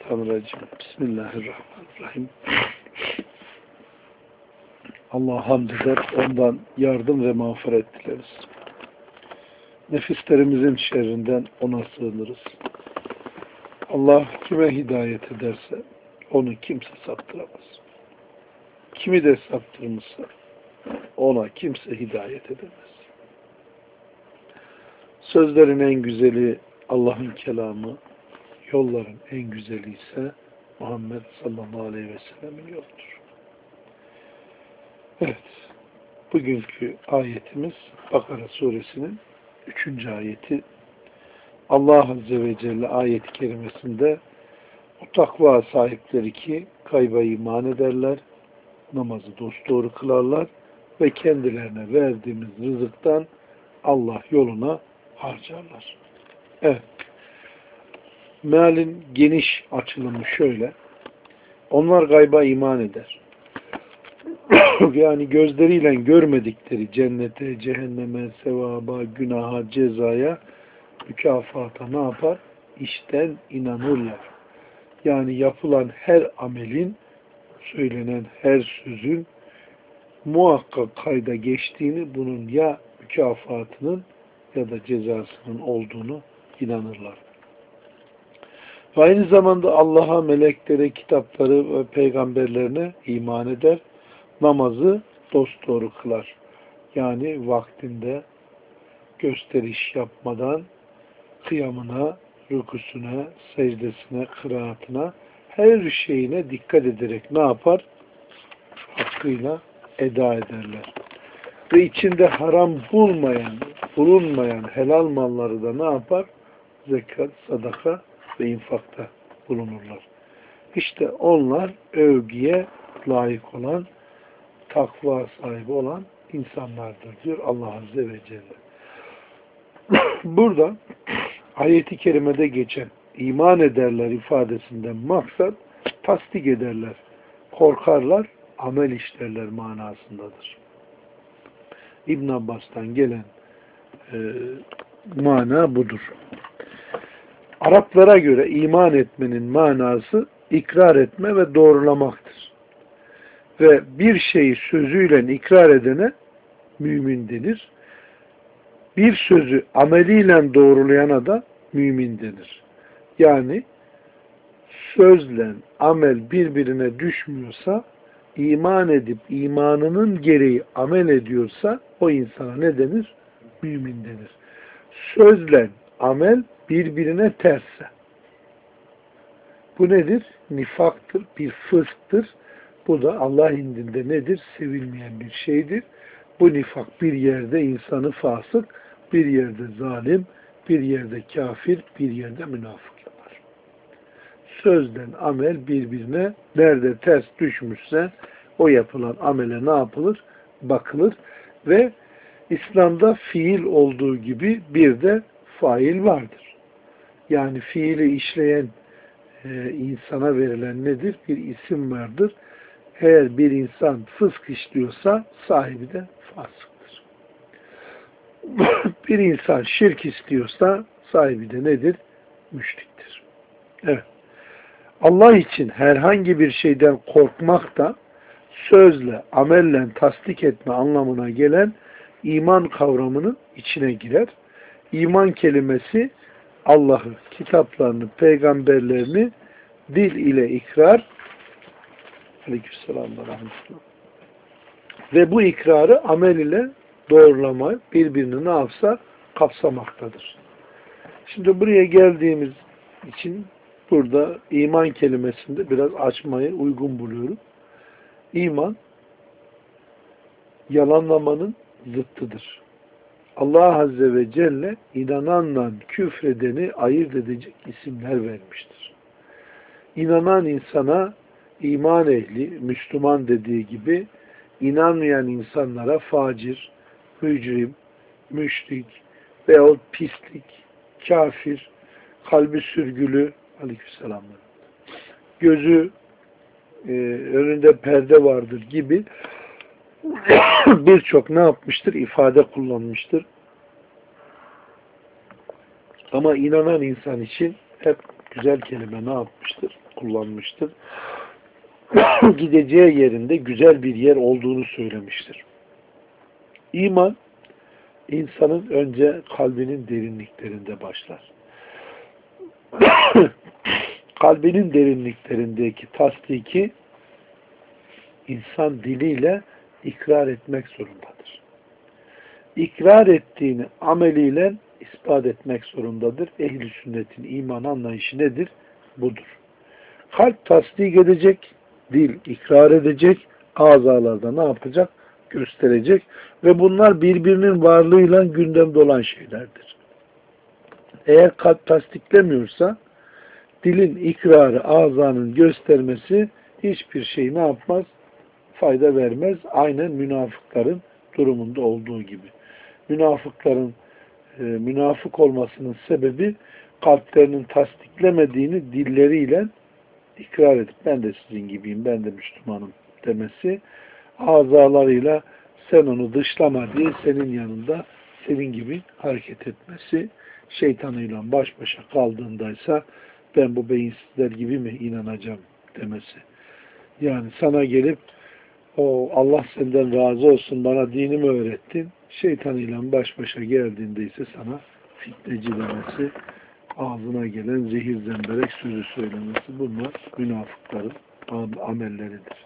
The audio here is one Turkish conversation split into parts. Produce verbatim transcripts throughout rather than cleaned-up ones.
Mineşşeytanirracim. Bismillahirrahmanirrahim. Allah'a hamd eder, ondan yardım ve mağfiret dileriz. Nefislerimizin şerrinden ona sığınırız. Allah kime hidayet ederse onu kimse saptıramaz. Kimi de saptırmışsa ona kimse hidayet edemez. Sözlerin en güzeli Allah'ın kelamı, yolların en güzeli ise Muhammed sallallahu aleyhi ve sellemin yoludur. Evet, bugünkü ayetimiz Bakara suresinin üçüncü ayeti. Allah Azze ve Celle ayet-i kerimesinde o takva sahipleri ki kayba iman ederler, namazı dosdoğru kılarlar ve kendilerine verdiğimiz rızıktan Allah yoluna harcarlar. Evet. Mealin geniş açılımı şöyle. Onlar gayba iman eder. Yani gözleriyle görmedikleri cennete, cehenneme, sevaba, günaha, cezaya, mükafata ne yapar? İşten inanırlar. Yani yapılan her amelin, söylenen her sözün muhakkak kayda geçtiğini, bunun ya mükafatının ya da cezasının olduğunu inanırlar. Ve aynı zamanda Allah'a, meleklere, kitapları ve peygamberlerine iman eder. Namazı dosdoğru kılar. Yani vaktinde gösteriş yapmadan kıyamına, rükusuna, secdesine, kıraatına, her şeyine dikkat ederek ne yapar? Hakkıyla eda ederler. Ve içinde haram bulmayan, bulunmayan helal malları da ne yapar? Zekat, sadaka ve infakta bulunurlar. İşte onlar övgüye layık olan, takva sahibi olan insanlardır diyor Allah Azze ve Celle. Burada ayeti kerimede geçen iman ederler ifadesinden maksat tasdik ederler, korkarlar, amel işlerler manasındadır. İbn Abbas'tan gelen e, mana budur. Araplara göre iman etmenin manası ikrar etme ve doğrulamaktır. Ve bir şeyi sözüyle ikrar edene mümin denir. Bir sözü ameliyle doğrulayana da mümin denir. Yani sözle amel birbirine düşmüyorsa, iman edip imanının gereği amel ediyorsa o insana ne denir? Mümin denir. Sözle amel birbirine tersse. Bu nedir? Nifaktır, bir fısktır. Bu da Allah indinde nedir? Sevilmeyen bir şeydir. Bu nifak bir yerde insanı fasık, bir yerde zalim, bir yerde kafir, bir yerde münafık yapar. Sözden amel birbirine nerede ters düşmüşse o yapılan amele ne yapılır? Bakılır ve İslam'da fiil olduğu gibi bir de fail vardır. Yani fiili işleyen e, insana verilen nedir? Bir isim vardır. Eğer bir insan fısk işliyorsa sahibi de fasıktır. Bir insan şirk istiyorsa sahibi de nedir? Müşriktir. Evet. Allah için herhangi bir şeyden korkmak da sözle, amelle tasdik etme anlamına gelen iman kavramının içine girer. İman kelimesi Allah'ı, kitaplarını, peygamberlerini dil ile ikrar, aleykümselam ve rahmetullah, ve bu ikrarı amel ile doğrulama, birbirini ne yapsa kapsamaktadır. Şimdi buraya geldiğimiz için burada iman kelimesinde biraz açmayı uygun buluyorum. İman yalanlamanın zıttıdır. Allah Azze ve Celle inananla küfredeni ayırt edecek isimler vermiştir. İnanan insana iman ehli, Müslüman dediği gibi inanmayan insanlara facir, mücrim, müşrik veyahut pislik, kafir, kalbi sürgülü, aleykümselam, gözü e, önünde perde vardır gibi birçok ne yapmıştır? İfade kullanmıştır. Ama inanan insan için hep güzel kelime ne yapmıştır? kullanmıştır. Gideceği yerinde güzel bir yer olduğunu söylemiştir. İman, insanın önce kalbinin derinliklerinde başlar. Kalbinin derinliklerindeki tasdiki insan diliyle ikrar etmek zorundadır. İkrar ettiğini ameliyle ispat etmek zorundadır. Ehl-i sünnetin iman anlayışı nedir? Budur. Kalp tasdik edecek, dil ikrar edecek, azalarda ne yapacak? Gösterecek ve bunlar birbirinin varlığıyla gündemde olan şeylerdir. Eğer kalp tasdiklemiyorsa dilin ikrarı, azanın göstermesi hiçbir şey ne yapmaz? Fayda vermez. Aynen münafıkların durumunda olduğu gibi. Münafıkların e, münafık olmasının sebebi kalplerinin tasdiklemediğini dilleriyle ikrar edip ben de sizin gibiyim, ben de Müslümanım demesi, azalarıyla sen onu dışlama diye senin yanında senin gibi hareket etmesi, şeytanıyla baş başa kaldığındaysa ben bu beyinsizler gibi mi inanacağım demesi. Yani sana gelip o Allah senden razı olsun bana dinimi öğrettin, şeytanıyla baş başa geldiğinde ise sana fitneci demesi, ağzına gelen zehir zemberek sözü söylemesi, bunlar münafıkların amelleridir.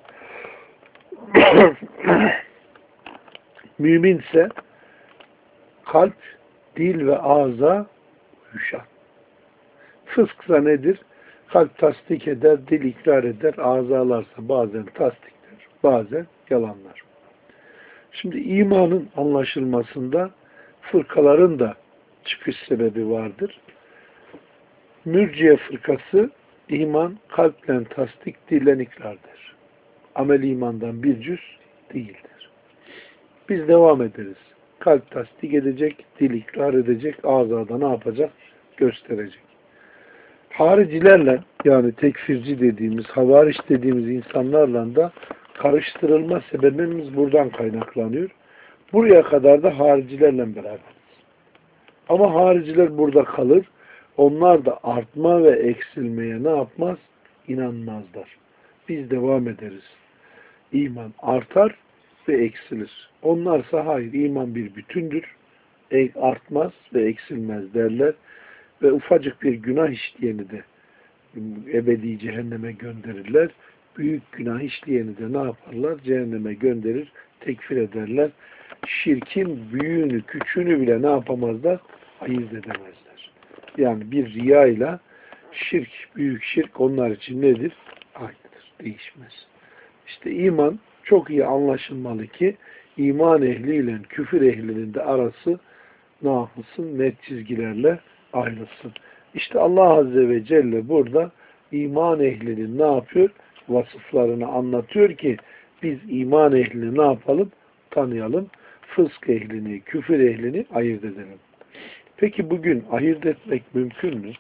Müminse kalp, dil ve ağza uyuşan. Fısksa nedir? Kalp tasdik eder, dil ikrar eder, ağzalarsa bazen tasdikler, bazen yalanlar. Şimdi imanın anlaşılmasında fırkaların da çıkış sebebi vardır. Mürciye fırkası iman kalple tasdik, dillen ikrardır. Amel imandan bir cüz değildir. Biz devam ederiz. Kalp tasdik edecek, dil ikrar edecek, ağzada ne yapacak? Gösterecek. Haricilerle yani tekfirci dediğimiz, havariş dediğimiz insanlarla da karıştırılma sebebimiz buradan kaynaklanıyor. Buraya kadar da haricilerle beraberiz. Ama hariciler burada kalır. Onlar da artma ve eksilmeye ne yapmaz? İnanmazlar. Biz devam ederiz. İman artar ve eksilir. Onlarsa hayır, iman bir bütündür. Artmaz ve eksilmez derler. Ve ufacık bir günah işleyeni de ebedi cehenneme gönderirler. Büyük günah işleyeni de ne yaparlar? Cehenneme gönderir, tekfir ederler. Şirkin büyüğünü, küçüğünü bile ne yapamazlar? Ayırt edemezler. Yani bir riya ile şirk, büyük şirk onlar için nedir? Aynıdır, değişmez. İşte iman çok iyi anlaşılmalı ki iman ehliyle küfür ehlinin de arası ne yapılsın? Net çizgilerle ayrılsın. İşte Allah Azze ve Celle burada iman ehlinin ne yapıyor? Vasıflarını anlatıyor ki biz iman ehlini ne yapalım? Tanıyalım. Fısk ehlini, küfür ehlini ayırt edelim. Peki bugün ayırt etmek mümkün mü?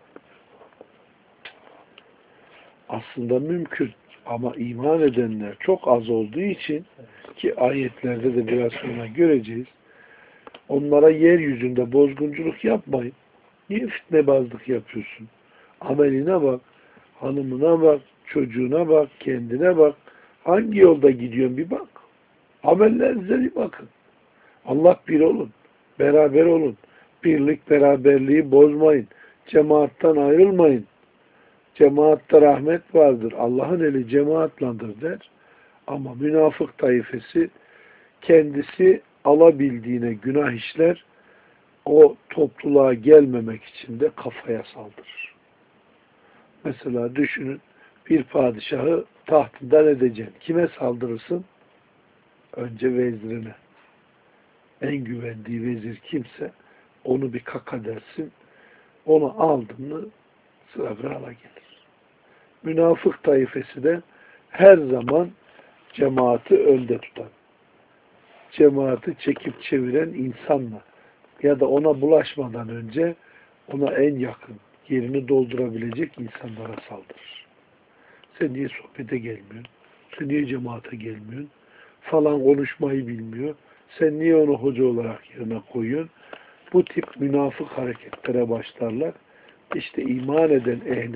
Aslında mümkün. Ama iman edenler çok az olduğu için ki ayetlerde de biraz sonra göreceğiz. Onlara yeryüzünde bozgunculuk yapmayın. Niye fitnebazlık yapıyorsun? Ameline bak, hanımına bak, çocuğuna bak, kendine bak. Hangi yolda gidiyorsun bir bak. Amellerinize bir bakın. Allah bir olun. Beraber olun. Birlik beraberliği bozmayın. Cemaattan ayrılmayın. Cemaatte rahmet vardır. Allah'ın eli cemaatlandır der. Ama münafık taifesi kendisi alabildiğine günah işler, o topluluğa gelmemek için de kafaya saldırır. Mesela düşünün, bir padişahı tahtından edeceksin. Kime saldırırsın? Önce vezirine. En güvendiği vezir kimse onu bir kaka dersin. Onu aldın mı sıra krala gelir. Münafık taifesi de her zaman cemaati önde tutan, cemaati çekip çeviren insanla ya da ona bulaşmadan önce ona en yakın yerini doldurabilecek insanlara saldırır. Sen niye sohbete gelmiyorsun? Sen niye cemaate gelmiyorsun? Falan konuşmayı bilmiyor. Sen niye onu hoca olarak yerine koyuyorsun? Bu tip münafık hareketlere başlarlar. İşte iman eden ehli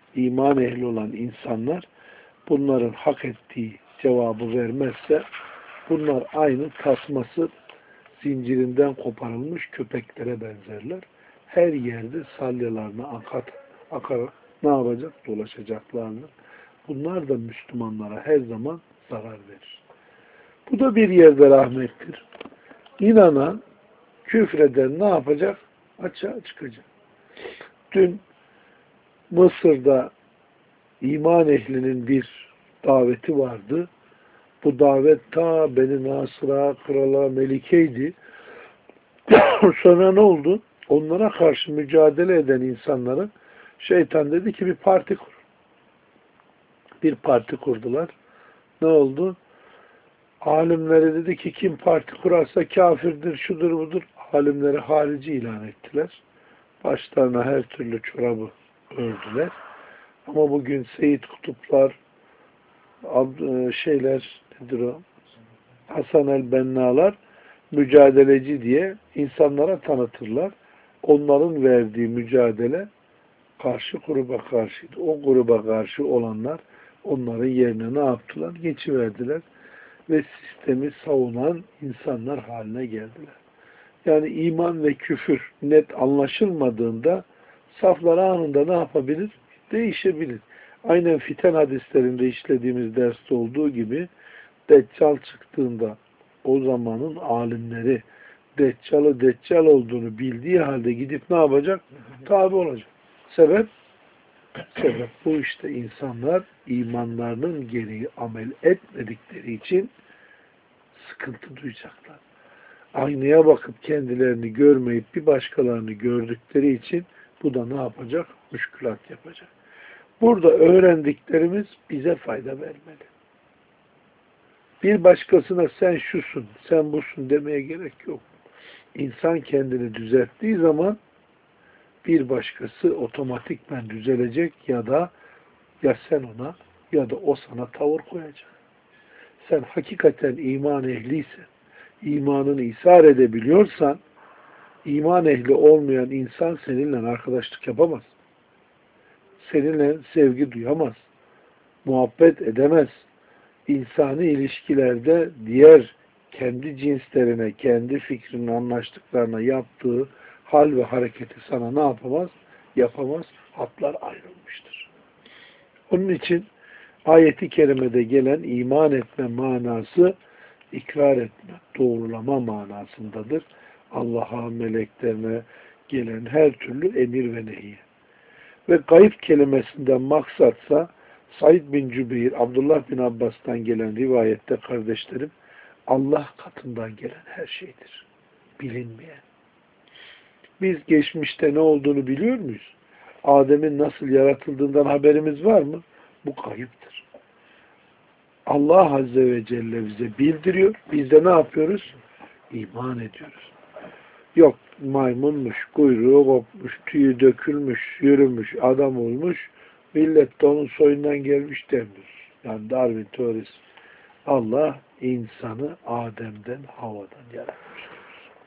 iman ehli olan insanlar bunların hak ettiği cevabı vermezse bunlar aynı tasması zincirinden koparılmış köpeklere benzerler. Her yerde salyalarını akat, akarak ne yapacak? Dolaşacaklardır. Bunlar da Müslümanlara her zaman zarar verir. Bu da bir yerde rahmettir. İnanan, küfreden ne yapacak? Açığa çıkacak. Dün Mısır'da iman ehlinin bir daveti vardı. Bu davet ta Beni Nasır'a, krala, melikeydi. Sonra ne oldu? Onlara karşı mücadele eden insanlara şeytan dedi ki bir parti kur. Bir parti kurdular. Ne oldu? Alimleri dedi ki kim parti kurarsa kafirdir, şudur budur. Alimleri harici ilan ettiler. Başlarına her türlü çorabı ördüler. Ama bugün Seyyid Kutuplar, şeyler, nedir o? Hasan el-Benna'lar mücadeleci diye insanlara tanıtırlar. Onların verdiği mücadele karşı gruba karşıydı. O gruba karşı olanlar onların yerine ne yaptılar? Geçiverdiler ve sistemi savunan insanlar haline geldiler. Yani iman ve küfür net anlaşılmadığında saflar anında ne yapabilir? Değişebilir. Aynen fiten hadislerinde işlediğimiz derste olduğu gibi Deccal çıktığında o zamanın alimleri Deccal'ı Deccal olduğunu bildiği halde gidip ne yapacak? Tabi olacak. Sebep? Sebep bu işte insanlar imanlarının gereği amel etmedikleri için sıkıntı duyacaklar. Aynaya bakıp kendilerini görmeyip bir başkalarını gördükleri için bu da ne yapacak? Müşkülat yapacak. Burada öğrendiklerimiz bize fayda vermeli. Bir başkasına sen şusun, sen busun demeye gerek yok. İnsan kendini düzelttiği zaman bir başkası otomatikmen düzelecek ya da ya sen ona ya da o sana tavır koyacak. Sen hakikaten iman ehliysen, imanını ishar edebiliyorsan, iman ehli olmayan insan seninle arkadaşlık yapamaz. Seninle sevgi duyamaz. Muhabbet edemez. İnsani ilişkilerde diğer kendi cinslerine, kendi fikrinin anlaştıklarına yaptığı hal ve hareketi sana ne yapamaz? Yapamaz. Hatlar ayrılmıştır. Onun için ayeti kerimede gelen iman etme manası ikrar etme, doğrulama manasındadır. Allah'a, meleklerine gelen her türlü emir ve nehiye. Ve gayb kelimesinden maksatsa Said bin Cübeyr, Abdullah bin Abbas'tan gelen rivayette kardeşlerim, Allah katından gelen her şeydir. Bilinmeyen. Biz geçmişte ne olduğunu biliyor muyuz? Adem'in nasıl yaratıldığından haberimiz var mı? Bu kayıptır. Allah Azze ve Celle bize bildiriyor. Biz de ne yapıyoruz? İman ediyoruz. Yok maymunmuş, kuyruğu kopmuş, tüyü dökülmüş, yürümüş, adam olmuş, millet de onun soyundan gelmiş demiyor. Yani Darwin teorisi. Allah insanı Adem'den, Havva'dan yaratmıştır.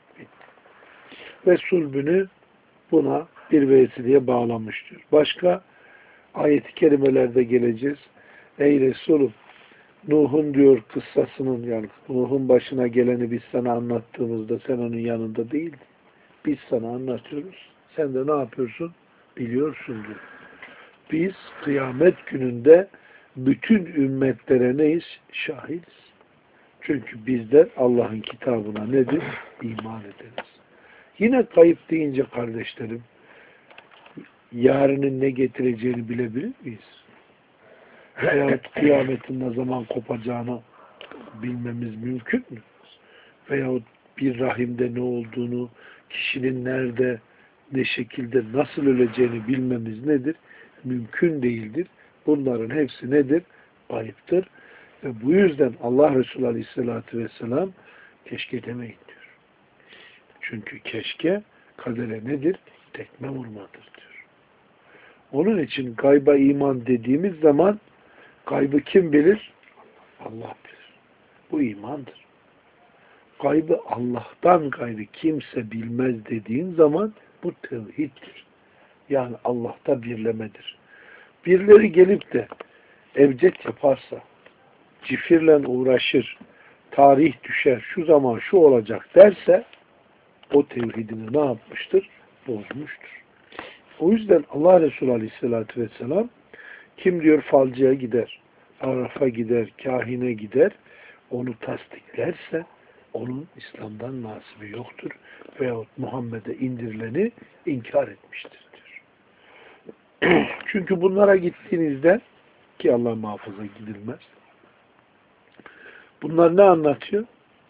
Ve sulbünü buna bir vesileye bağlamıştır. Başka ayet-i kerimelerde geleceğiz. Ey Resulüm, Nuh'un diyor kıssasının, yani Nuh'un başına geleni biz sana anlattığımızda sen onun yanında değildin. Biz sana anlatıyoruz. Sen de ne yapıyorsun? Biliyorsun diyor. Biz kıyamet gününde bütün ümmetlere neyiz? Şahidiz. Çünkü bizler Allah'ın kitabına nedir? İman ederiz. Yine kayıp deyince kardeşlerim, yarının ne getireceğini bilebilir miyiz? Veyahut kıyametin ne zaman kopacağını bilmemiz mümkün mü? Veyahut bir rahimde ne olduğunu, kişinin nerede, ne şekilde, nasıl öleceğini bilmemiz nedir? Mümkün değildir. Bunların hepsi nedir? Gayiptir. Ve bu yüzden Allah Resulü Aleyhisselatü Vesselam keşke demeyin diyor. Çünkü keşke kadere nedir? Tekme vurmadır diyor. Onun için gayba iman dediğimiz zaman gaybı kim bilir? Allah bilir. Bu imandır. Gaybı Allah'tan gayrı kimse bilmez dediğin zaman bu tevhiddir. Yani Allah'ta birlemedir. birileri gelip de evcet yaparsa, cifirle uğraşır, tarih düşer, şu zaman şu olacak derse, o tevhidini ne yapmıştır? Bozmuştur. O yüzden Allah Resulü Aleyhisselatü Vesselam kim diyor falcıya gider, Araf'a gider, kahine gider, onu tasdiklerse onun İslam'dan nasibi yoktur veyahut Muhammed'e indirileni inkar etmiştir diyor. Çünkü bunlara gittiğinizde ki Allah muhafaza gidilmez. Bunlar ne anlatıyor?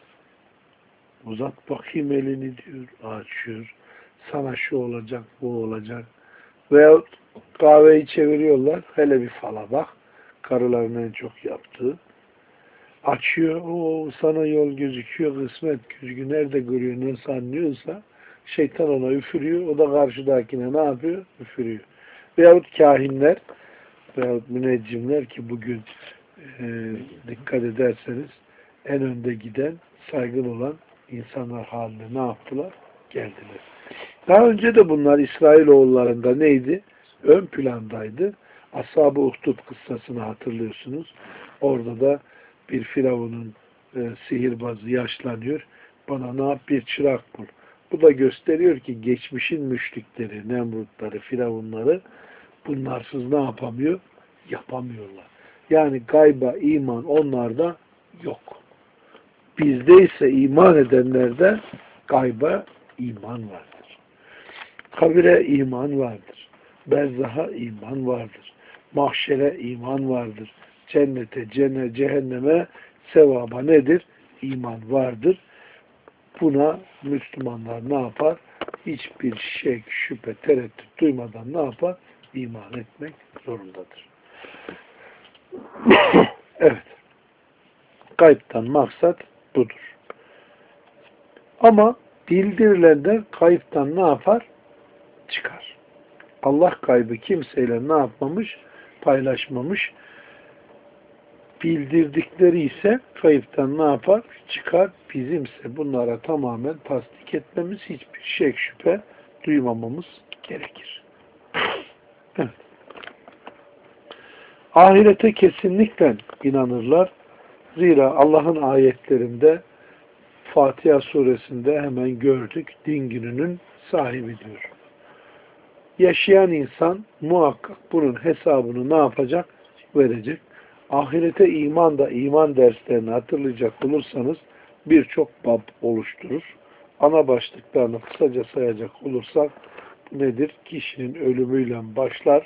Uzat bakayım elini diyor, açıyor. Sana şu olacak, bu olacak. Veyahut kahveyi çeviriyorlar. Hele bir fala bak. Karıların en çok yaptığı. Açıyor. O sana yol gözüküyor. Kısmet gözüküyor. Nerede görüyor, nasıl anlıyorsa şeytan ona üfürüyor. O da karşıdakine ne yapıyor? Üfürüyor. Veyahut kahinler veyahut müneccimler ki bugün e, dikkat ederseniz en önde giden, saygın olan insanlar haline ne yaptılar? Geldiler. Daha önce de bunlar İsrailoğullarında neydi? Ön plandaydı. Ashab-ı Uhdud kıssasını hatırlıyorsunuz. Orada da bir firavunun e, sihirbazı yaşlanıyor. Bana ne yap? Bir çırak bul. Bu da gösteriyor ki geçmişin müşrikleri, Nemrutları, firavunları bunlarsız ne yapamıyor? Yapamıyorlar. Yani gayba iman onlarda yok. Bizde ise iman edenlerde gayba iman vardır. Kabire iman vardır. Berzaha iman vardır. Mahşere iman vardır. Cennete, cennet, cehenneme, sevaba nedir? İman vardır. Buna Müslümanlar ne yapar? Hiçbir şek, şüphe, tereddüt duymadan ne yapar? İman etmek zorundadır. Evet. Kayıptan maksat budur. Ama bildirilenler kayıptan ne yapar? Çıkar. Allah kaybı kimseyle ne yapmamış? Paylaşmamış. Bildirdikleri ise kayıptan ne yapar? Çıkar. Bizimse bunlara tamamen tasdik etmemiz, hiçbir şek şüphe duymamamız gerekir. Evet. Ahirete kesinlikle inanırlar. Zira Allah'ın ayetlerinde Fatiha suresinde hemen gördük. Din gününün sahibi diyor. Yaşayan insan muhakkak bunun hesabını ne yapacak? Verecek. Ahirete iman da iman derslerini hatırlayacak olursanız birçok bab oluşturur. Ana başlıklarını kısaca sayacak olursak bu nedir? Kişinin ölümüyle başlar,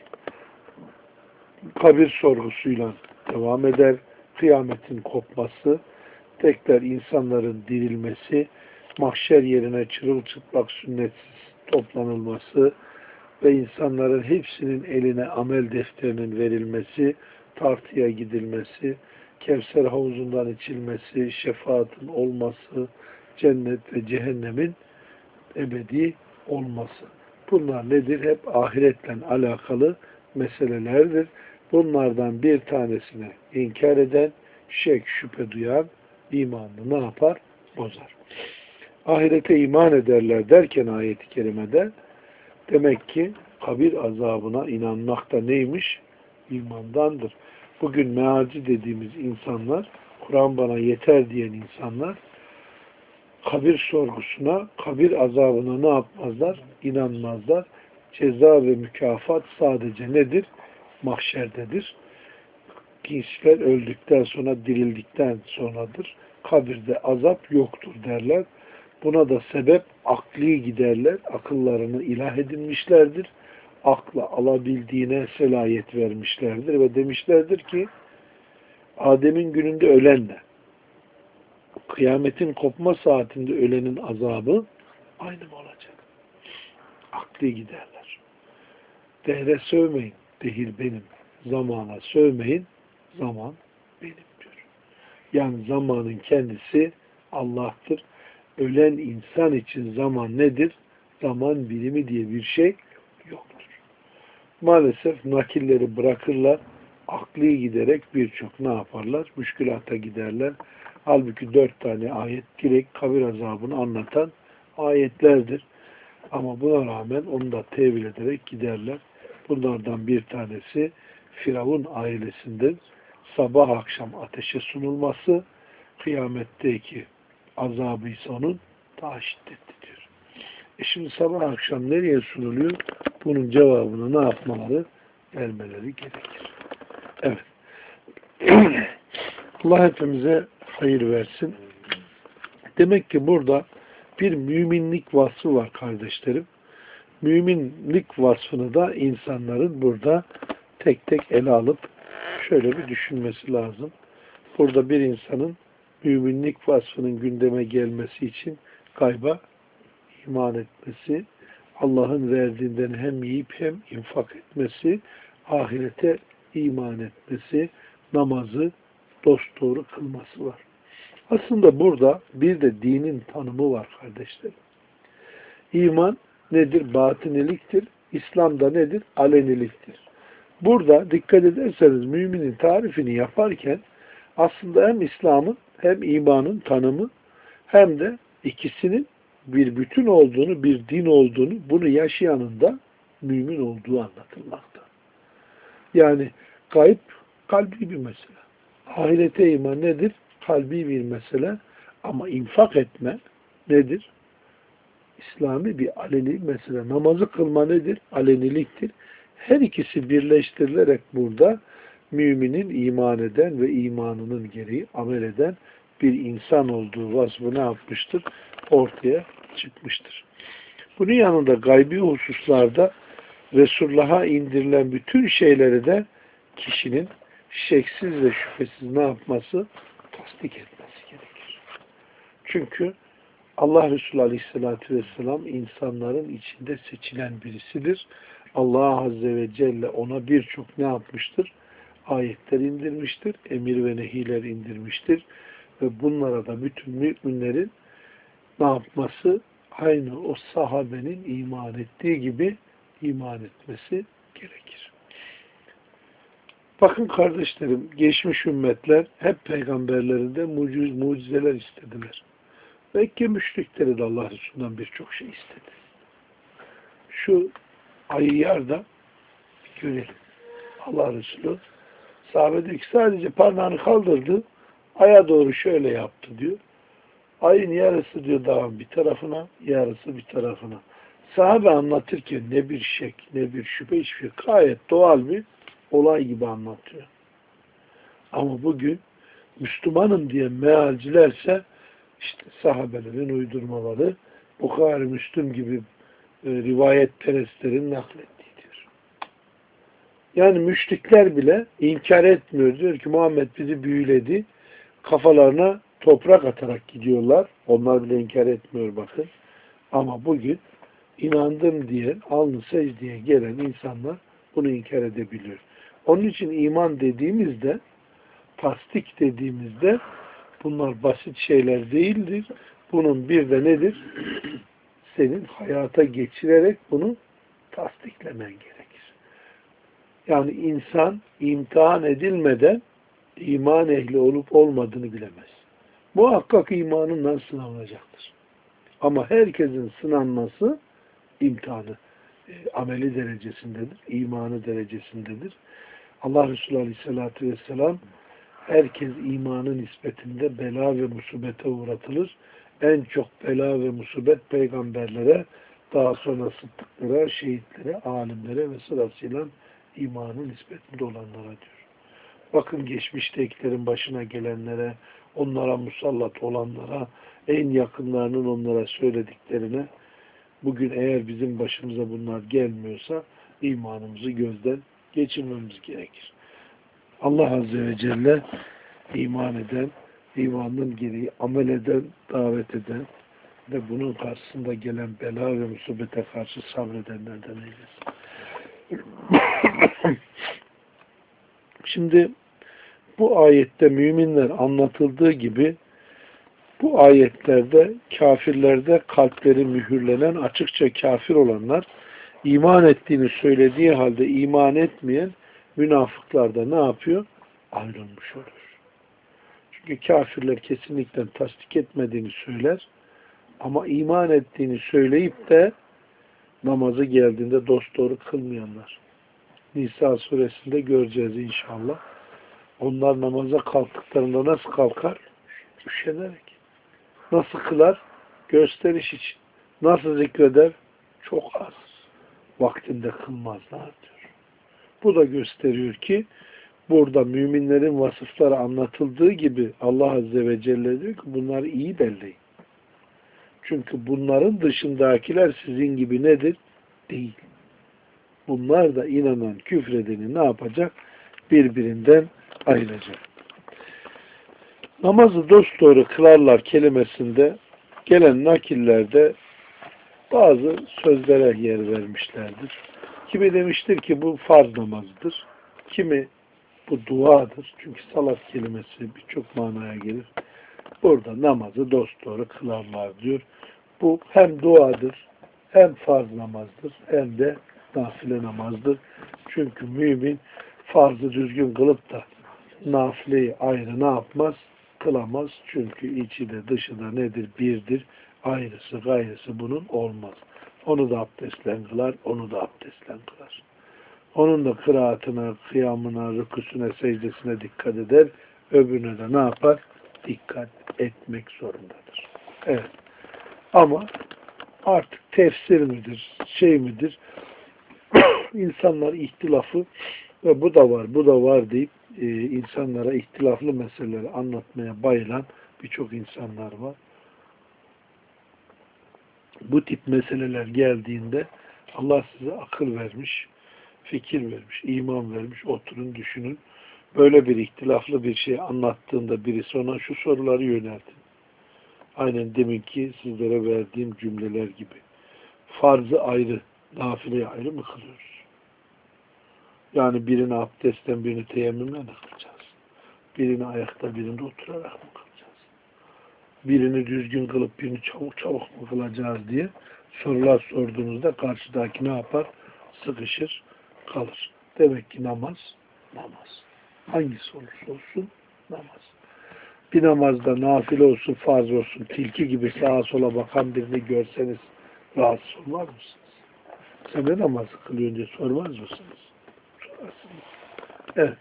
kabir sorgusuyla devam eder, kıyametin kopması, tekrar insanların dirilmesi, mahşer yerine çırılçıplak sünnetsiz toplanılması ve insanların hepsinin eline amel defterinin verilmesi, tartıya gidilmesi, Kevser havuzundan içilmesi, şefaatin olması, cennet ve cehennemin ebedi olması. Bunlar nedir? Hep ahiretle alakalı meselelerdir. Bunlardan bir tanesini inkar eden, şek, şüphe duyan imanını ne yapar? Bozar. Ahirete iman ederler derken ayet-i kerimede demek ki kabir azabına inanmak da neymiş? İmandandır. Bugün mealci dediğimiz insanlar, Kur'an bana yeter diyen insanlar kabir sorgusuna, kabir azabına ne yapmazlar? İnanmazlar. Ceza ve mükafat sadece nedir? Mahşerdedir. Kişiler öldükten sonra, dirildikten sonradır. Kabirde azap yoktur derler. Buna da sebep akli giderler. Akıllarını ilah edinmişlerdir. Akla alabildiğine selayet vermişlerdir ve demişlerdir ki Adem'in gününde ölenle kıyametin kopma saatinde ölenin azabı aynı mı olacak? Akli giderler. Dehre sövmeyin, dehir benim. Zamana sövmeyin, zaman benim diyor. Yani zamanın kendisi Allah'tır. Ölen insan için zaman nedir? Zaman bilimi diye bir şey yoktur. Maalesef nakilleri bırakırlar, akli giderek birçok ne yaparlar? Müşkülata giderler. Halbuki dört tane ayet direkt kabir azabını anlatan ayetlerdir. Ama buna rağmen onu da tevil ederek giderler. Bunlardan bir tanesi Firavun ailesinden sabah akşam ateşe sunulması, kıyametteki azabı ise onun daha şiddetli diyor. E şimdi sabah akşam nereye sunuluyor? Bunun cevabını ne yapmaları? Vermeleri gerekir. Evet. Allah hepimize hayır versin. Demek ki burada bir müminlik vasfı var kardeşlerim. Müminlik vasfını da insanların burada tek tek ele alıp şöyle bir düşünmesi lazım. Burada bir insanın müminlik vasfının gündeme gelmesi için gayba iman etmesi, Allah'ın verdiğinden hem yiyip hem infak etmesi, ahirete iman etmesi, namazı dosdoğru kılması var. Aslında burada bir de dinin tanımı var kardeşlerim. İman nedir? Batiniliktir. İslam da nedir? Aleniliktir. Burada dikkat ederseniz müminin tarifini yaparken aslında hem İslam'ın hem imanın tanımı hem de ikisinin bir bütün olduğunu, bir din olduğunu, bunu yaşayanın da mümin olduğu anlatılmakta. Yani gayb kalbi bir mesele. Ahirete iman nedir? Kalbi bir mesele. Ama infak etme nedir? İslami bir aleni mesele. Namazı kılma nedir? Aleniliktir. Her ikisi birleştirilerek burada müminin iman eden ve imanının gereği amel eden bir insan olduğu vasfı ne yapmıştır? Ortaya çıkmıştır. Bunun yanında gaybi hususlarda Resulullah'a indirilen bütün şeyleri de kişinin şeksiz ve şüphesiz ne yapması? Tasdik etmesi gerekir. Çünkü Allah Resulü Aleyhisselatü Vesselam insanların içinde seçilen birisidir. Allah Azze ve Celle ona birçok ne yapmıştır? Ayetler indirmiştir, emir ve nehiler indirmiştir. Ve bunlara da bütün müminlerin ne yapması? Aynı o sahabenin iman ettiği gibi iman etmesi gerekir. Bakın kardeşlerim, geçmiş ümmetler hep peygamberlerinde muciz, mucizeler istediler. Mekke müşrikleri de Allah Resulü'nden birçok şey istedi. Şu ayı da görelim. Allah Resulü sahabe diyor ki sadece parmağını kaldırdı, aya doğru şöyle yaptı diyor. Ayın yarısı diyor dağın bir tarafına, yarısı bir tarafına. Sahabe anlatırken ne bir şek, ne bir şüphe, hiçbir şey. Gayet doğal bir olay gibi anlatıyor. Ama bugün Müslümanım diye mealcilerse işte sahabelerin uydurmaları, Bukhari, Müslüm gibi e, rivayetperestlerin naklettiğidir. Yani müşrikler bile inkar etmiyor. Diyor ki Muhammed bizi büyüledi. Kafalarına toprak atarak gidiyorlar. Onlar bile inkar etmiyor bakın. Ama bugün inandım diye, alnı secdeye gelen insanlar bunu inkar edebiliyor. Onun için iman dediğimizde, tasdik dediğimizde bunlar basit şeyler değildir. Bunun bir de nedir? Senin hayata geçirerek bunu tasdiklemen gerekir. Yani insan imtihan edilmeden iman ehli olup olmadığını bilemez. Muhakkak imanından sınanacaktır. Ama herkesin sınanması imtihanı, e, ameli derecesindedir, imanı derecesindedir. Allah Resulü Aleyhisselatü Vesselam herkes imanı nispetinde bela ve musibete uğratılır. En çok bela ve musibet peygamberlere, daha sonra sıddıklara, şehitlere, alimlere ve sırasıyla imanı nispetinde olanlara diyor. Bakın geçmiştekilerin başına gelenlere, onlara musallat olanlara, en yakınlarının onlara söylediklerine, bugün eğer bizim başımıza bunlar gelmiyorsa imanımızı gözden geçirmemiz gerekir. Allah Azze ve Celle iman eden, imanın gereği amel eden, davet eden ve bunun karşısında gelen bela ve musibete karşı sabredenlerden eylesin. Şimdi bu ayette müminler anlatıldığı gibi bu ayetlerde kafirlerde kalpleri mühürlenen, açıkça kafir olanlar, iman ettiğini söylediği halde iman etmeyen münafıklar da ne yapıyor? Ayrılmış olur. Çünkü kafirler kesinlikle tasdik etmediğini söyler ama iman ettiğini söyleyip de namazı geldiğinde dosdoğru kılmayanlar. Nisa suresinde göreceğiz inşallah. Onlar namaza kalktıklarında nasıl kalkar? Üşenerek. Nasıl kılar? Gösteriş için. Nasıl zikreder? Çok az. Vaktinde kılmazlar diyor. Bu da gösteriyor ki burada müminlerin vasıfları anlatıldığı gibi Allah Azze ve Celle diyor ki bunları iyi belleyin. Çünkü bunların dışındakiler sizin gibi nedir? Değil. Bunlar da inanan, küfredeni ne yapacak? Birbirinden ayıracak. Namazı dosdoğru kılarlar kelimesinde gelen nakillerde bazı sözlere yer vermişlerdir. Kimi demiştir ki bu farz namazıdır. Kimi bu duadır. Çünkü salat kelimesi birçok manaya gelir. Burada namazı dosdoğru kılarlar diyor. Bu hem duadır, hem farz namazdır, hem de nafile namazdır. Çünkü mümin farzı düzgün kılıp da nafileyi ayrı ne yapmaz? Kılamaz. Çünkü içi de dışı da nedir? Birdir. Ayrısı gayrısı bunun olmaz. Onu da abdestle kılar, onu da abdestle kılar. Onun da kıraatına, kıyamına, rükûsüne, secdesine dikkat eder. Öbürüne de ne yapar? Dikkat etmek zorundadır. Evet. Ama artık tefsir midir, şey midir? İnsanlar ihtilafı ve bu da var, bu da var deyip e, insanlara ihtilaflı meseleleri anlatmaya bayılan birçok insanlar var. Bu tip meseleler geldiğinde Allah size akıl vermiş, fikir vermiş, iman vermiş, oturun düşünün. Böyle bir ihtilaflı bir şey anlattığında birisi ona şu soruları yöneltin. Aynen deminki sizlere verdiğim cümleler gibi. Farzı ayrı, nafileyi ayrı mı kılıyoruz? Yani birini abdestten, birini teyemmümle mi kılacağız? Birini ayakta, birini de oturarak mı kılacağız? Birini düzgün kılıp birini çabuk çabuk mu kılacağız diye sorular sorduğunuzda karşıdaki ne yapar? Sıkışır, kalır. Demek ki namaz, namaz. Hangisi olursa olsun namaz. Bir namazda nafile olsun, farz olsun, tilki gibi sağa sola bakan birini görseniz rahatsız olmaz mısınız? Sen ne namazı kılıyorsun diye sormaz mısınız? Sorarsınız. Evet.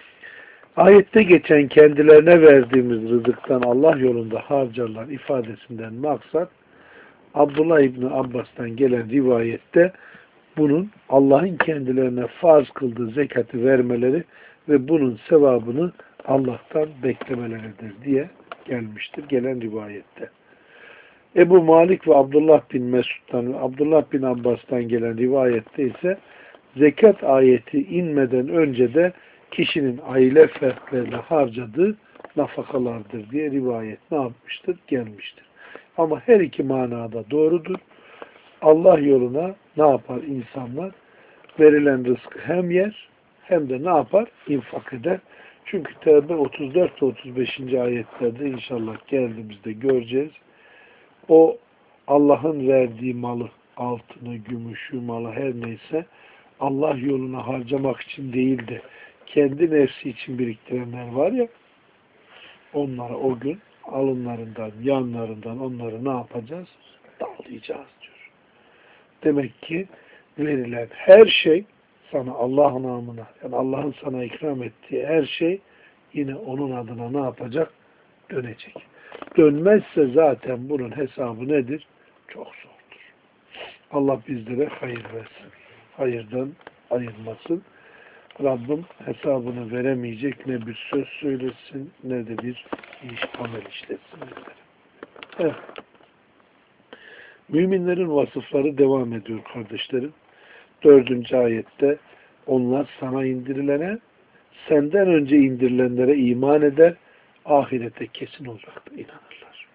Ayette geçen kendilerine verdiğimiz rızıktan Allah yolunda harcarlar ifadesinden maksat Abdullah İbni Abbas'tan gelen rivayette bunun Allah'ın kendilerine farz kıldığı zekatı vermeleri ve bunun sevabını Allah'tan beklemeleridir diye gelmiştir. Gelen rivayette. Ebu Malik ve Abdullah bin Mesud'dan ve Abdullah bin Abbas'tan gelen rivayette ise zekat ayeti inmeden önce de kişinin aile fertlerine harcadığı nafakalardır diye rivayet ne yapmıştır? Gelmiştir. Ama her iki manada doğrudur. Allah yoluna ne yapar insanlar? Verilen rızkı hem yer hem de ne yapar? İnfak eder. Çünkü Tevbe otuz dört ve otuz beşinci ayetlerde inşallah geldiğimizde göreceğiz. O Allah'ın verdiği malı, altını, gümüşü, malı her neyse Allah yoluna harcamak için değil de kendi nefsi için biriktirenler var ya, onlara o gün alınlarından, yanlarından onları ne yapacağız? Dağılayacağız diyor. Demek ki verilen her şey sana Allah namına, yani Allah'ın sana ikram ettiği her şey yine onun adına ne yapacak? Dönecek. Dönmezse zaten bunun hesabı nedir? Çok zordur. Allah bizlere hayır versin. Hayırdan ayırmasın. Rabbim hesabını veremeyecek ne bir söz söylesin ne de bir iş, amel işletsin. Evet. Müminlerin vasıfları devam ediyor kardeşlerim. Dördüncü ayette onlar sana indirilene, senden önce indirilenlere iman eder, ahirete kesin olarak da inanırlar.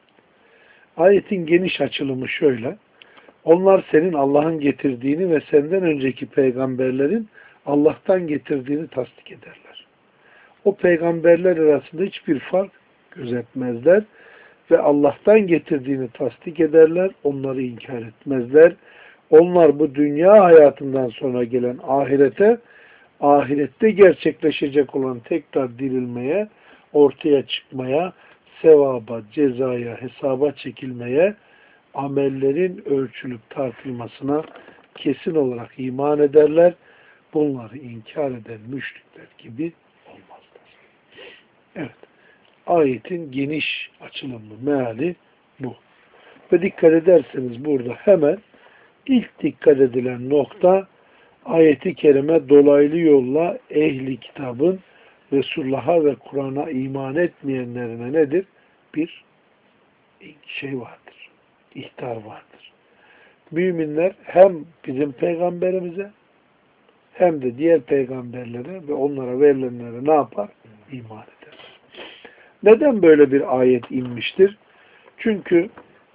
Ayetin geniş açılımı şöyle: onlar senin Allah'ın getirdiğini ve senden önceki peygamberlerin Allah'tan getirdiğini tasdik ederler. O peygamberler arasında hiçbir fark gözetmezler ve Allah'tan getirdiğini tasdik ederler, onları inkar etmezler. Onlar bu dünya hayatından sonra gelen ahirete, ahirette gerçekleşecek olan tekrar dirilmeye, ortaya çıkmaya, sevaba, cezaya, hesaba çekilmeye, amellerin ölçülüp tartılmasına kesin olarak iman ederler. bunları inkar eden müşrikler gibi olmazlar. Evet. Ayetin geniş açılımlı meali bu. Ve dikkat ederseniz burada hemen ilk dikkat edilen nokta ayeti kerime dolaylı yolla ehli kitabın Resulullah'a ve Kur'an'a iman etmeyenlerine nedir? Bir şey vardır. İhtar vardır. Müminler hem bizim peygamberimize hem de diğer peygamberlere ve onlara verilenlere ne yapar? İman eder. Neden böyle bir ayet inmiştir? Çünkü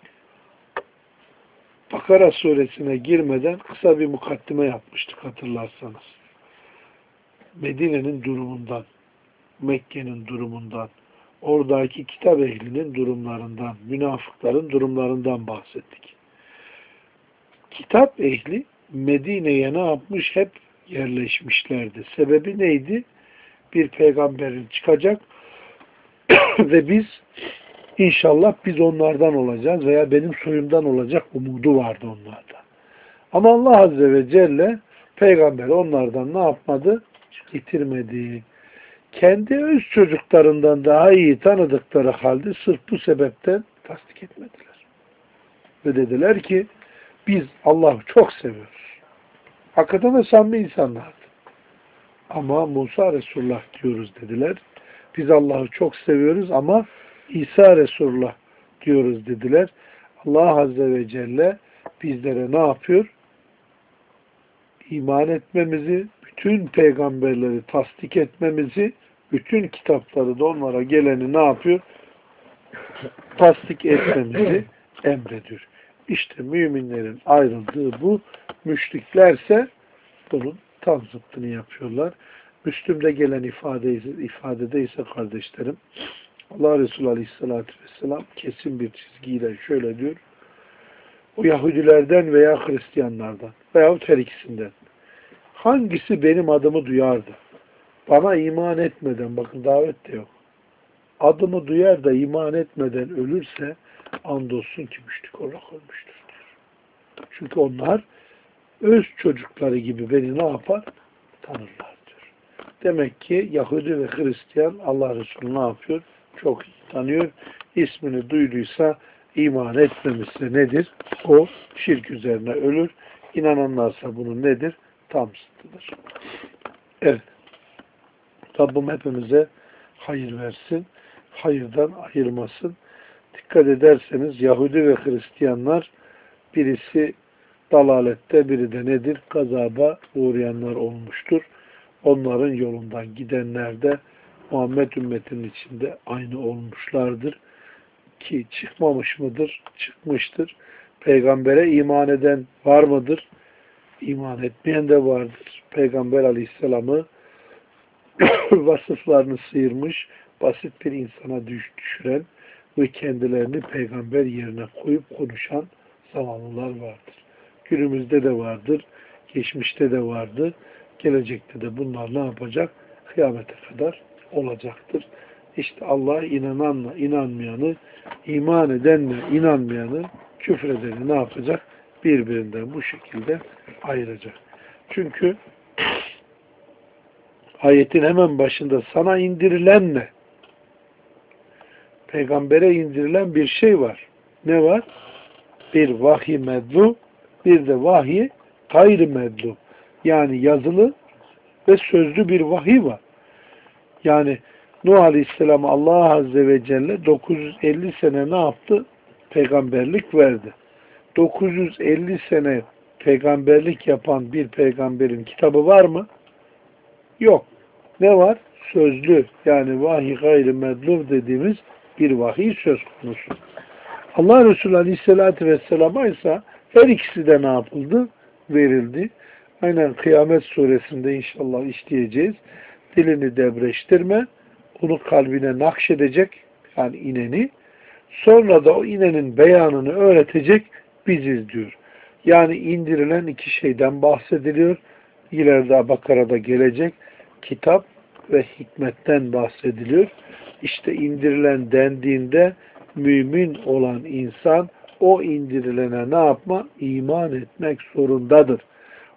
Bakara suresine girmeden kısa bir mukaddime yapmıştık hatırlarsanız. Medine'nin durumundan, Mekke'nin durumundan, oradaki kitap ehlinin durumlarından, münafıkların durumlarından bahsettik. Kitap ehli Medine'ye ne yapmış? Hep yerleşmişlerdi. Sebebi neydi? Bir peygamberin çıkacak ve biz İnşallah biz onlardan olacağız veya benim soyumdan olacak umudu vardı onlarda. Ama Allah Azze ve Celle peygamberi onlardan ne yapmadı? Getirmedi. Kendi öz çocuklarından daha iyi tanıdıkları halde sırf bu sebepten tasdik etmediler. Ve dediler ki biz Allah'ı çok seviyoruz. Hakikaten de samimi insanlardı. Ama Musa Resulullah diyoruz dediler. Biz Allah'ı çok seviyoruz ama İsa Resulullah diyoruz dediler. Allah Azze ve Celle bizlere ne yapıyor? İman etmemizi, bütün peygamberleri tasdik etmemizi, bütün kitapları da onlara geleni ne yapıyor? Tasdik etmemizi emrediyor. İşte müminlerin ayrıldığı bu, müşriklerse bunun tam zıttını yapıyorlar. Müslüm'de gelen ifade, ifadede ise kardeşlerim, Allah Resulü Aleyhisselatü Vesselam kesin bir çizgiyle şöyle diyor, o Yahudilerden veya Hristiyanlardan veyahut her ikisinden hangisi benim adımı duyardı? Bana iman etmeden, bakın davet de yok, adımı duyar da iman etmeden ölürse andolsun ki müşrik olarak ölmüştür diyor. Çünkü onlar öz çocukları gibi beni ne yapar? Tanırlar diyor. Demek ki Yahudi ve Hristiyan Allah Resulü ne yapıyor? Çok iyi tanıyor. İsmini duyduysa iman etmemişse nedir? O şirk üzerine ölür. İnananlarsa bunun nedir? Tam zıttıdır. Evet. Rabbim hepimize hayır versin. Hayırdan ayırmasın. Dikkat ederseniz Yahudi ve Hristiyanlar birisi dalalette, biri de nedir? Gazaba uğrayanlar olmuştur. Onların yolundan gidenler de Muhammed ümmetinin içinde aynı olmuşlardır. Ki çıkmamış mıdır? Çıkmıştır. Peygambere iman eden var mıdır? İman etmeyen de vardır. Peygamber Aleyhisselam'ı vasıflarını sıyırmış, basit bir insana düşüren ve kendilerini peygamber yerine koyup konuşan zamanlılar vardır. Günümüzde de vardır, geçmişte de vardı, gelecekte de bunlar ne yapacak? Kıyamete kadar olacaktır. İşte Allah inananla inanmayanı, iman edenle inanmayanı, küfredeni ne yapacak? Birbirinden bu şekilde ayıracak. Çünkü ayetin hemen başında sana indirilenle peygambere indirilen bir şey var. Ne var? Bir vahiy medlu, bir de vahiy gayri medlu. Yani yazılı ve sözlü bir vahiy var. Yani Nuh Aleyhisselam'a Allah Azze ve Celle dokuz yüz elli sene ne yaptı? Peygamberlik verdi. dokuz yüz elli sene peygamberlik yapan bir peygamberin kitabı var mı? Yok. Ne var? Sözlü, yani vahiy gayri medlub dediğimiz bir vahiy söz konusu. Allah Resulü Aleyhisselatü Vesselam'a ise her ikisi de ne yapıldı? Verildi. Aynen Kıyamet Suresinde inşallah işleyeceğiz. Dilini debreştirme, onu kalbine nakşedecek, yani ineni, sonra da o inenin beyanını öğretecek biziz diyor. Yani indirilen iki şeyden bahsediliyor. İleride Bakara'da gelecek kitap ve hikmetten bahsediliyor. İşte indirilen dendiğinde mümin olan insan o indirilene ne yapma? İman etmek zorundadır.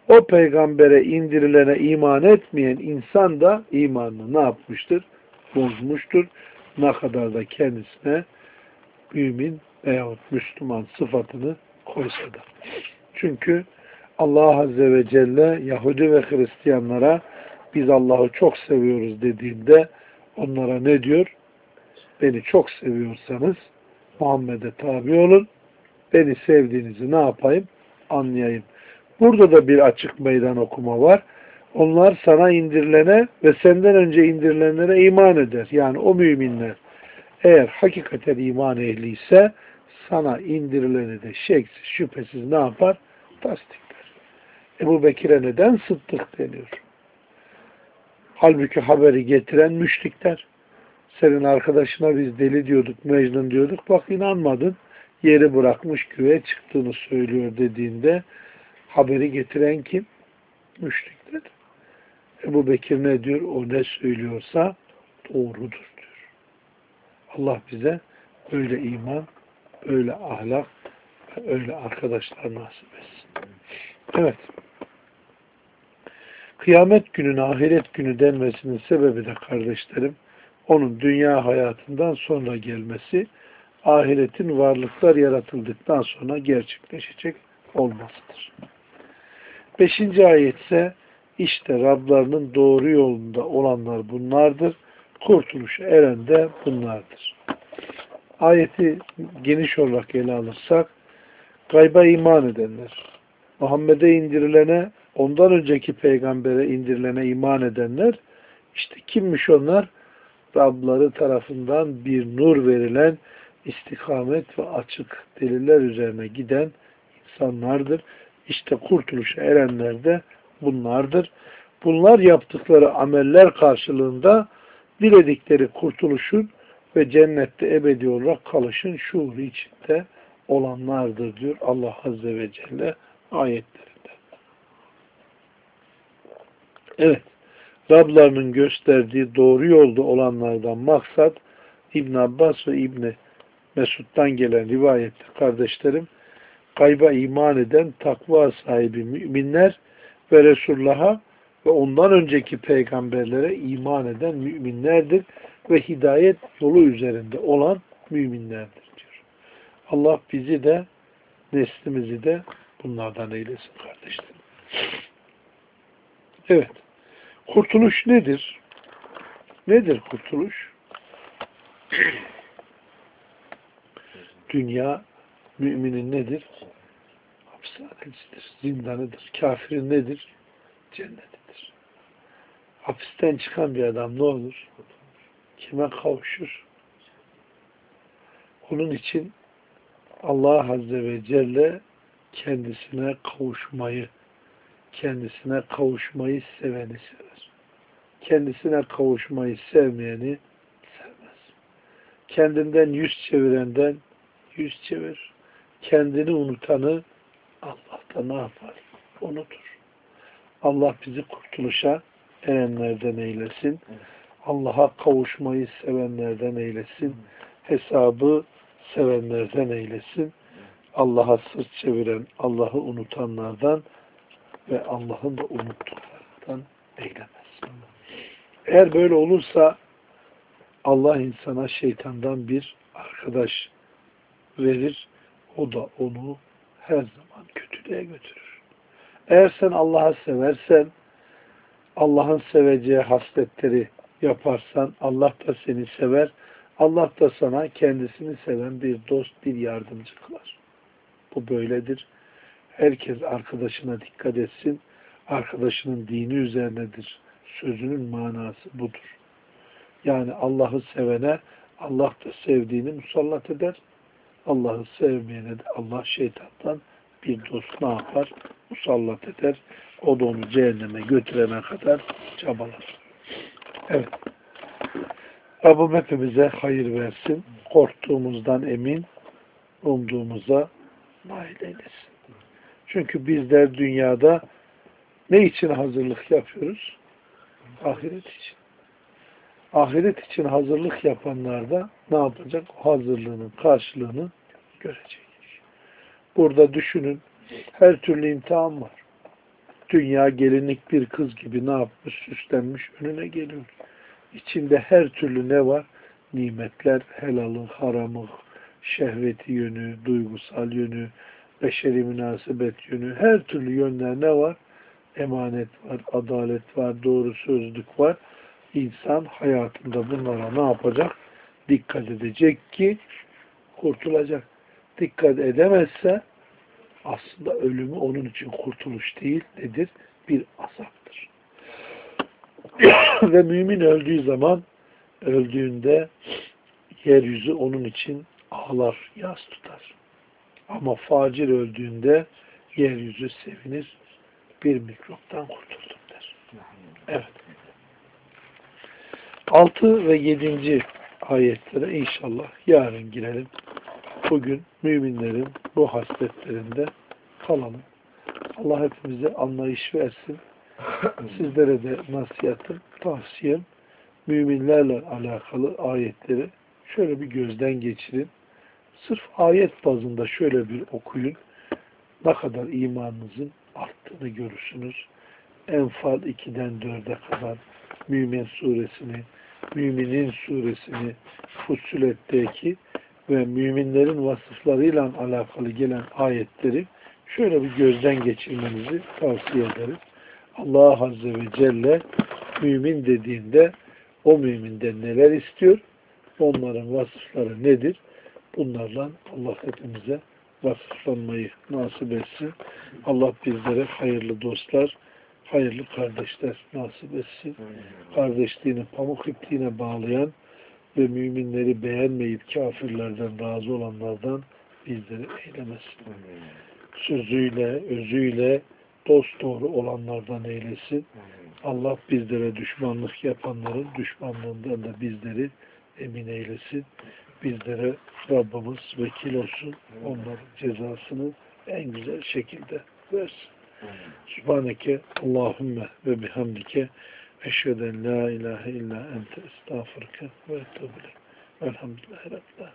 O peygambere indirilene iman etmeyen insan da imanını ne yapmıştır? Bozmuştur. Ne kadar da kendisine mümin veyahut Müslüman sıfatını koysa da. Çünkü Allah Azze ve Celle Yahudi ve Hristiyanlara biz Allah'ı çok seviyoruz dediğinde onlara ne diyor? Beni çok seviyorsanız Muhammed'e tabi olun. Beni sevdiğinizi ne yapayım? Anlayayım. Burada da bir açık meydan okuma var. Onlar sana indirilene ve senden önce indirilenlere iman eder. Yani o müminler eğer hakikaten iman ehliyse sana indirileni de şeksiz şüphesiz ne yapar? Tasdikler. Ebu Bekir'e neden Sıddık deniyor? Halbuki haberi getiren müşrikler. Senin arkadaşına biz deli diyorduk, Mecnun diyorduk. Bak inanmadın. Yeri bırakmış güve çıktığını söylüyor dediğinde haberi getiren kim? Müşrikler. Ebu Bekir ne diyor? O ne söylüyorsa doğrudur diyor. Allah bize öyle iman, öyle ahlak ve öyle arkadaşlar nasip etsin. Evet. Kıyamet gününe ahiret günü denmesinin sebebi de kardeşlerim, onun dünya hayatından sonra gelmesi, ahiretin varlıklar yaratıldıktan sonra gerçekleşecek olmasıdır. Beşinci ayet ise işte Rablarının doğru yolunda olanlar bunlardır. Kurtuluşa eren de bunlardır. Ayeti geniş olarak ele alırsak, gayba iman edenler, Muhammed'e indirilene, ondan önceki peygambere indirilene iman edenler, işte kimmiş onlar? Rabları tarafından bir nur verilen istikamet ve açık deliller üzerine giden insanlardır. İşte kurtuluşa erenler de bunlardır. Bunlar yaptıkları ameller karşılığında diledikleri kurtuluşun ve cennette ebedi olarak kalışın şuuru içinde olanlardır diyor Allah Azze ve Celle ayetlerinde. Evet, Rablarının gösterdiği doğru yolda olanlardan maksat İbn Abbas ve İbn Mesud'dan gelen rivayette kardeşlerim, gayba iman eden takva sahibi müminler ve Resulullah'a ve ondan önceki peygamberlere iman eden müminlerdir ve hidayet yolu üzerinde olan müminlerdir diyor. Allah bizi de neslimizi de bunlardan eylesin kardeşlerim. Evet. Kurtuluş nedir? Nedir kurtuluş? Dünya müminin nedir? Hapishanesidir, zindanıdır. Kafirin nedir? Cennetidir. Hapisten çıkan bir adam ne olur? Kime kavuşur? Onun için Allah Azze ve Celle kendisine kavuşmayı, kendisine kavuşmayı seveni sever. Kendisine kavuşmayı sevmeyeni sevmez. Kendinden yüz çevirenden yüz çevir. Kendini unutanı Allah da ne yapar? Unutur. Allah bizi kurtuluşa erenlerden eylesin. Allah'a kavuşmayı sevenlerden eylesin. Hesabı sevenlerden eylesin. Allah'a sırt çeviren, Allah'ı unutanlardan ve Allah'ın da unuttuklarından eylemesin. Eğer böyle olursa Allah insana şeytandan bir arkadaş verir. O da onu her zaman kötülüğe götürür. Eğer sen Allah'ı seversen, Allah'ın seveceği hasletleri yaparsan, Allah da seni sever. Allah da sana kendisini seven bir dost, bir yardımcı kılar. Bu böyledir. Herkes arkadaşına dikkat etsin. Arkadaşının dini üzerinedir. Sözünün manası budur. Yani Allah'ı sevene Allah da sevdiğini musallat eder. Allah'ı sevmeyene de Allah şeytandan bir dost ne yapar? Musallat eder. O da onu cehenneme götürene kadar çabalar. Evet. Rabbim hepimize hayır versin. Korktuğumuzdan emin, umduğumuza nail eylesin. Çünkü bizler dünyada ne için hazırlık yapıyoruz? Ahiret için. Ahiret için hazırlık yapanlar da ne yapacak? O hazırlığının karşılığını görecek. Burada düşünün, her türlü imtihan var. Dünya gelinlik bir kız gibi ne yapmış? Süslenmiş önüne geliyor. İçinde her türlü ne var? Nimetler, helalı, haramı, şehveti yönü, duygusal yönü, beşeri münasebet yönü, her türlü yönler ne var? Emanet var, adalet var, doğru sözlük var. İnsan hayatında bunlara ne yapacak? Dikkat edecek ki kurtulacak. Dikkat edemezse aslında ölümü onun için kurtuluş değil, nedir? Bir azaptır. Ve mümin öldüğü zaman, öldüğünde yeryüzü onun için ağlar, yas tutar. Ama facir öldüğünde yeryüzü sevinir, bir mikroptan kurtuldum der. Evet. Altı ve yedinci ayetlere inşallah yarın girelim. Bugün müminlerin bu hasletlerinde kalalım. Allah hepimize anlayış versin. Sizlere de nasihatım, tavsiyem, müminlerle alakalı ayetleri şöyle bir gözden geçirin. Sırf ayet bazında şöyle bir okuyun. Ne kadar imanınızın arttığını görürsünüz. Enfal ikiden dörde kadar Mümin suresini, Müminin suresini, Fussilet'teki ve müminlerin vasıflarıyla alakalı gelen ayetleri şöyle bir gözden geçirmenizi tavsiye ederim. Allah Azze ve Celle mümin dediğinde o müminden neler istiyor? Onların vasıfları nedir? Bunlarla Allah hepimize vasıflanmayı nasip etsin. Allah bizlere hayırlı dostlar, hayırlı kardeşler nasip etsin. Kardeşliğini pamuk ipliğine bağlayan ve müminleri beğenmeyip kafirlerden razı olanlardan bizleri eylemesin. Sözüyle, özüyle dost doğru olanlardan eylesin. Allah bizlere düşmanlık yapanların düşmanlığından da bizleri emin eylesin. Bizlere Rabbimiz vekil olsun. Onların cezasını en güzel şekilde versin. Subhaneke Allahümme ve bihamdike eşheden la ilahe illa ente estağfurke ve etûbü ileyk. Elhamdülillahi Rabbil âlemin.